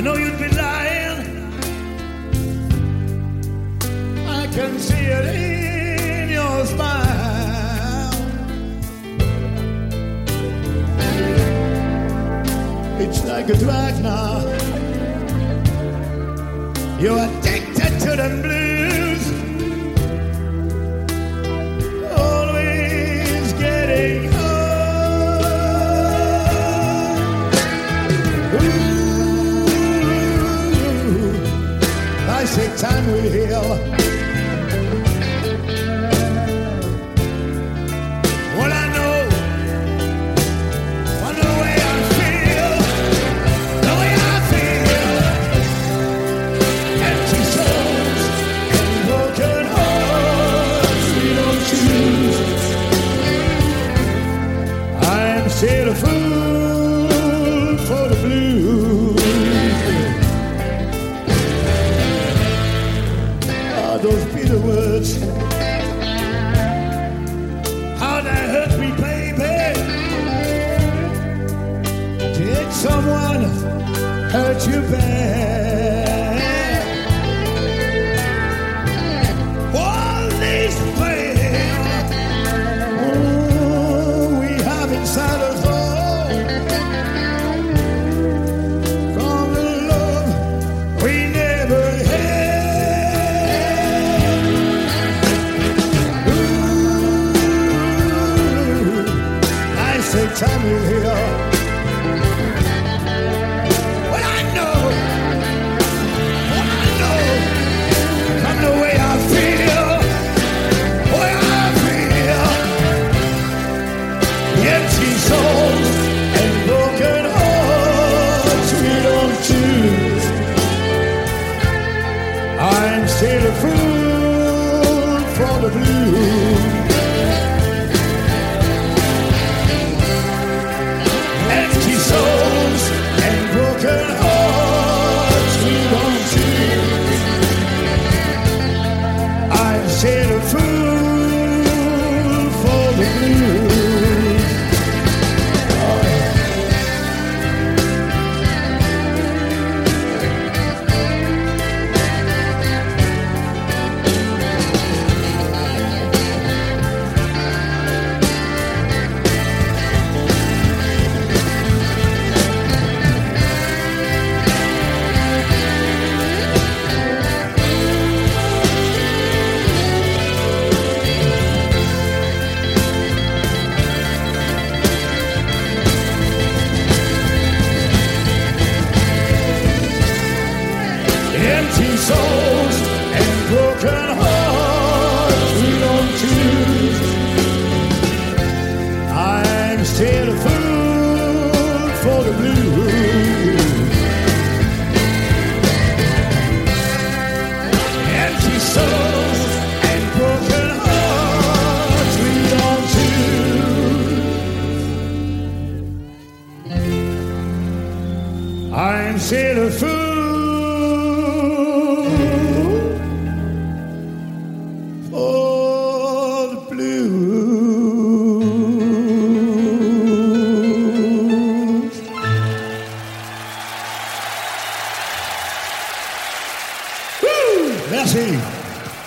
know you'd be lying. I can see it in your smile. It's like a drug now. You're addicted to them blues. Always getting home. Ooh, I say time will heal. Well, I know, I know the way I feel, the way I feel. Empty souls and broken hearts we don't choose. I'm still a fool for the blues. Ah, those bitter words, how that hurt me, baby. Did someone hurt you bad? All these pain, oh, we have inside us all, from the love we never had. Ooh, I say time will heal. Well, I know, from the way I feel, way I feel. Empty souls and broken hearts we don't choose. I'm still a fool for the blues. Empty souls and broken hearts we don't choose. I'm still a fool for the blues. Oh, yeah. Empty souls and broken hearts we don't choose. I'm still a fool for the blues. Empty souls and broken hearts we don't choose. I'm still a fool